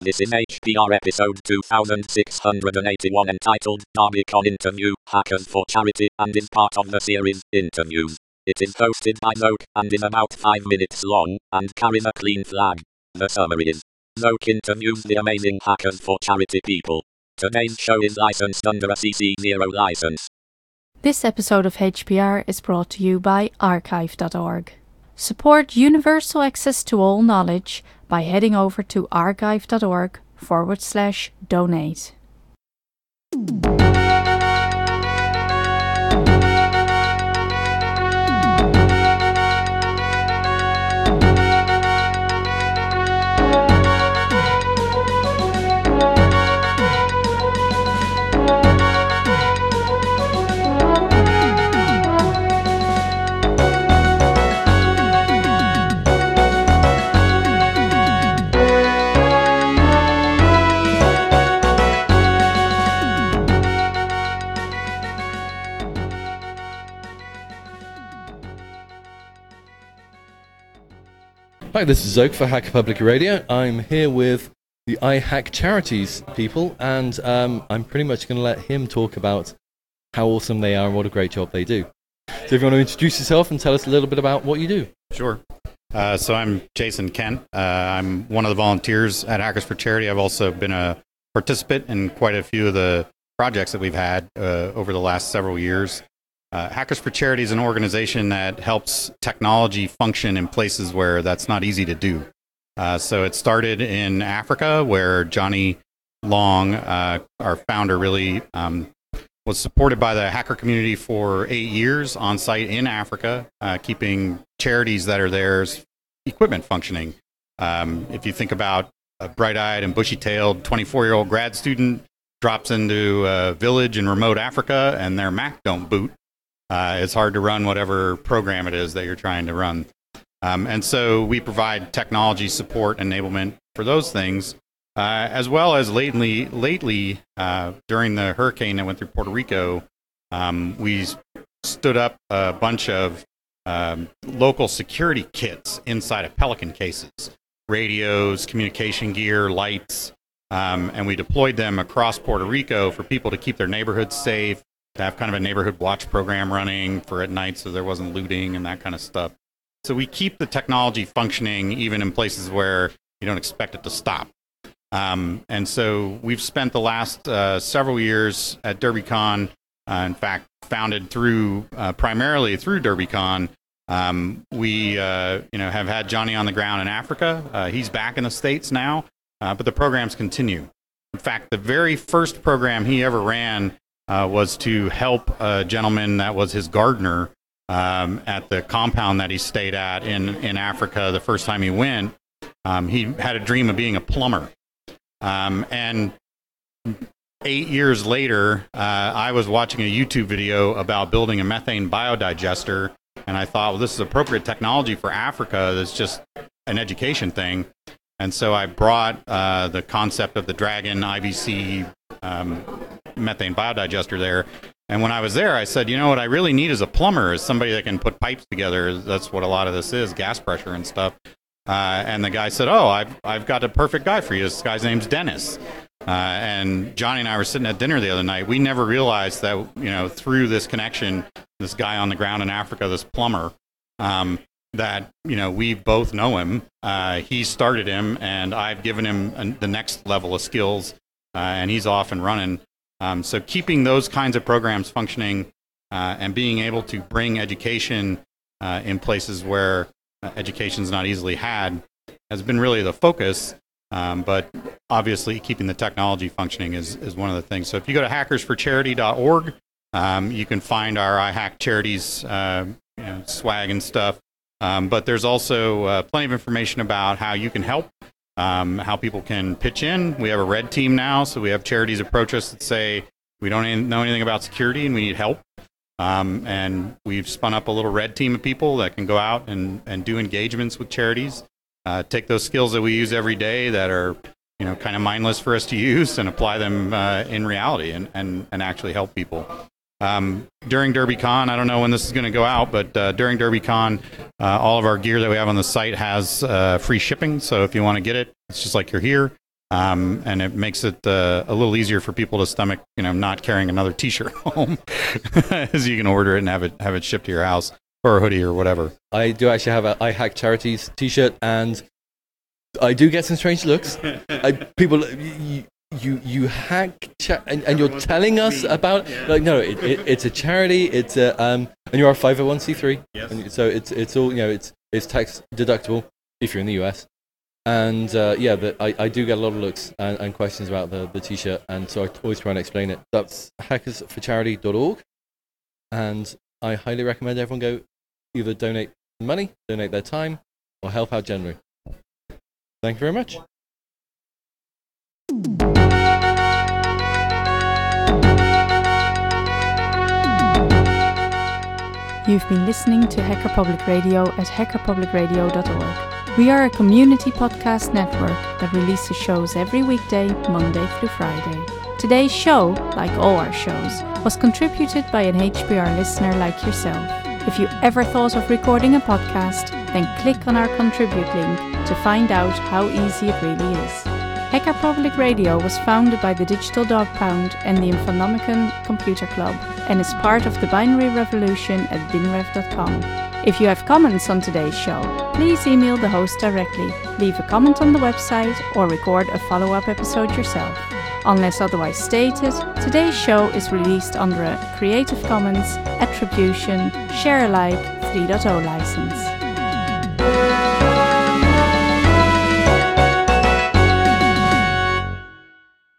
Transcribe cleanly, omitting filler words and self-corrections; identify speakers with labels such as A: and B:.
A: This is HPR episode 2681 entitled DerbyCon Interview, Hackers for Charity, and is part of the series, Interviews. It is hosted by Zoke, and is about 5 minutes long, and carries a clean flag. The summary is: Zoke interviews the amazing Hackers for Charity people. Today's show is licensed under a CC0 license.
B: This episode of HPR is brought to you by archive.org. Support universal access to all knowledge by heading over to archive.org/donate.
C: Hi, this is Zoke for Hacker Public Radio. I'm here with the iHack Charities people, and I'm pretty much going to let him talk about how awesome they are and what a great job they do. So if you want to introduce yourself and tell us a little bit about what you do.
D: Sure. So I'm Jason Kent. I'm one of the volunteers at Hackers for Charity. I've also been a participant in quite a few of the projects that we've had over the last several years. Hackers for Charity is an organization that helps technology function in places where that's not easy to do. So it started in Africa, where Johnny Long, our founder, really was supported by the hacker community for 8 years on site in Africa, keeping charities that are theirs equipment functioning. If you think about a bright-eyed and bushy-tailed 24-year-old grad student drops into a village in remote Africa and their Mac don't boot, it's hard to run whatever program it is that you're trying to run. And so we provide technology support enablement for those things, as well as lately, during the hurricane that went through Puerto Rico, we stood up a bunch of local security kits inside of Pelican cases, radios, communication gear, lights, and we deployed them across Puerto Rico for people to keep their neighborhoods safe, to have kind of a neighborhood watch program running for at night so there wasn't looting and that kind of stuff. So we keep the technology functioning even in places where you don't expect it to stop. And so we've spent the last several years at DerbyCon, in fact, founded primarily through DerbyCon. We have had Johnny on the ground in Africa. He's back in the States now, but the programs continue. In fact, the very first program he ever ran was to help a gentleman that was his gardener at the compound that he stayed at in Africa the first time he went. He had a dream of being a plumber. And 8 years later, I was watching a YouTube video about building a methane biodigester, and I thought, well, this is appropriate technology for Africa. That's just an education thing. And so I brought the concept of the Dragon IBC methane biodigester there. And when I was there, I said, you know what I really need as a plumber is somebody that can put pipes together. That's what a lot of this is, gas pressure and stuff. And the guy said, oh, I've got a perfect guy for you. This guy's name's Dennis. And Johnny and I were sitting at dinner the other night. We never realized that, through this connection, this guy on the ground in Africa, this plumber, that, we both know him. He started him, and I've given him the next level of skills, and he's off and running. So keeping those kinds of programs functioning and being able to bring education in places where education's not easily had has been really the focus. But obviously keeping the technology functioning is one of the things. So if you go to hackersforcharity.org, you can find our iHack Charities swag and stuff. But there's also plenty of information about how you can help. How people can pitch in. We have a red team now, so we have charities approach us that say, we don't know anything about security and we need help. And we've spun up a little red team of people that can go out and do engagements with charities, take those skills that we use every day that are kind of mindless for us to use and apply them in reality and actually help people. During DerbyCon, I don't know when this is going to go out, but during DerbyCon, all of our gear that we have on the site has free shipping. So if you want to get it, it's just like you're here. And it makes it a little easier for people to stomach, not carrying another T-shirt home, as you can order it and have it shipped to your house, or a hoodie or whatever.
C: I do actually have an iHack Charities T-shirt, and I do get some strange looks. People, you hack and you're telling us about no, it's a charity. It's and you're a 501c3.
D: Yes.
C: And so it's all it's tax deductible if you're in the US. And I do get a lot of looks and questions about the T-shirt, and so I always try and explain it. That's hackersforcharity.org, and I highly recommend everyone go either donate money, donate their time, or help out generally. Thank you very much.
B: You've been listening to Hacker Public Radio at hackerpublicradio.org. We are a community podcast network that releases shows every weekday, Monday through Friday. Today's show, like all our shows, was contributed by an HPR listener like yourself. If you ever thought of recording a podcast, then click on our contribute link to find out how easy it really is. Hacker Public Radio was founded by the Digital Dog Pound and the Infonomicon Computer Club and is part of the binary revolution at binrev.com. If you have comments on today's show, please email the host directly, leave a comment on the website, or record a follow-up episode yourself. Unless otherwise stated, today's show is released under a Creative Commons Attribution Share Alike 3.0 license.